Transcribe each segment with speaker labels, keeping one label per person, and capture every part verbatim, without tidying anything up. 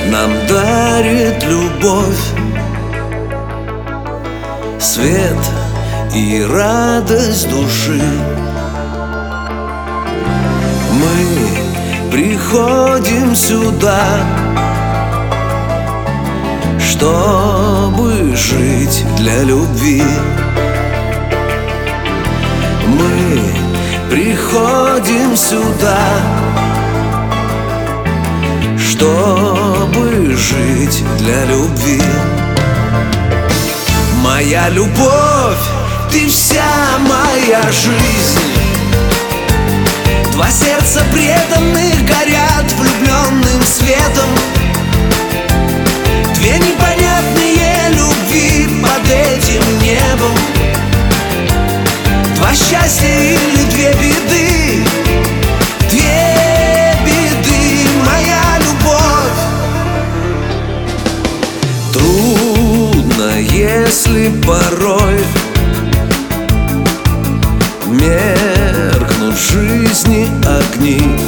Speaker 1: нам дарит любовь, свет и радость души. Мы приходим сюда, чтобы жить для любви. Мы приходим сюда, чтобы жить для любви. Моя любовь, ты вся моя жизнь. Два сердца преданных горят влюбленным светом. Две непонятные любви под этим небом. Два счастья или две беды. Две беды, моя любовь. Трудно, если порой меркнут в жизни огни.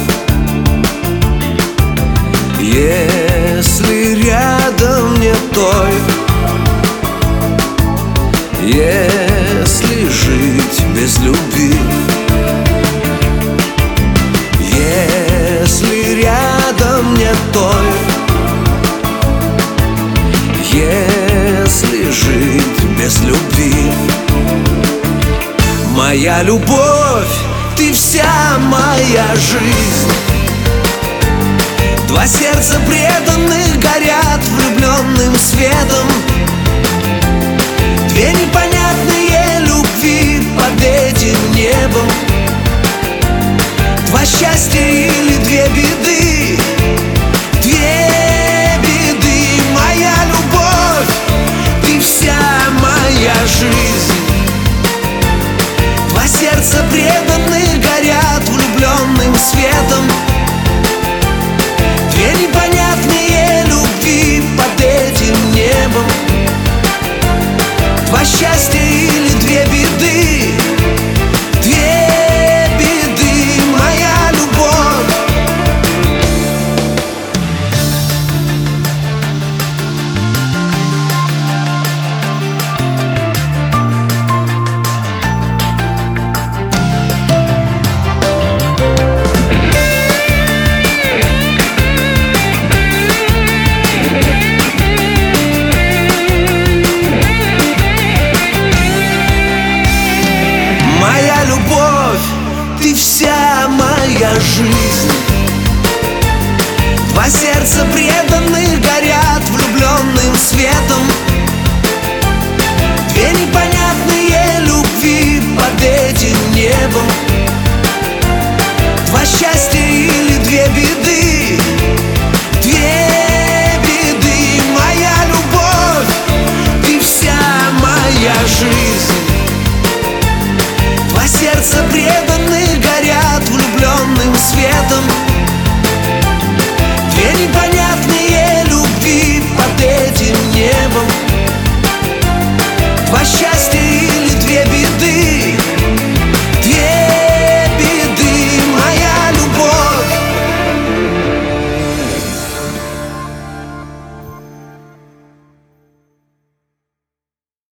Speaker 1: Если рядом нет той, если жить без любви, если рядом нет той, если жить без любви. Моя любовь, ты вся моя жизнь. Два сердца преданных горят влюбленным светом. Две непонятные любви под этим небом. Два счастья или две беды. Две беды, моя любовь, ты вся моя жизнь. Два сердца преданных горят влюбленным светом. Две непонятные любви под этим небом. Два счастья или две беды. Две беды, моя любовь. Моя любовь, ты вся моя жизнь. Два сердца преданных горят влюбленным светом. Две непонятные любви под этим небом. Два счастья или две беды. Две беды, моя любовь, ты вся моя жизнь. Два сердца преданных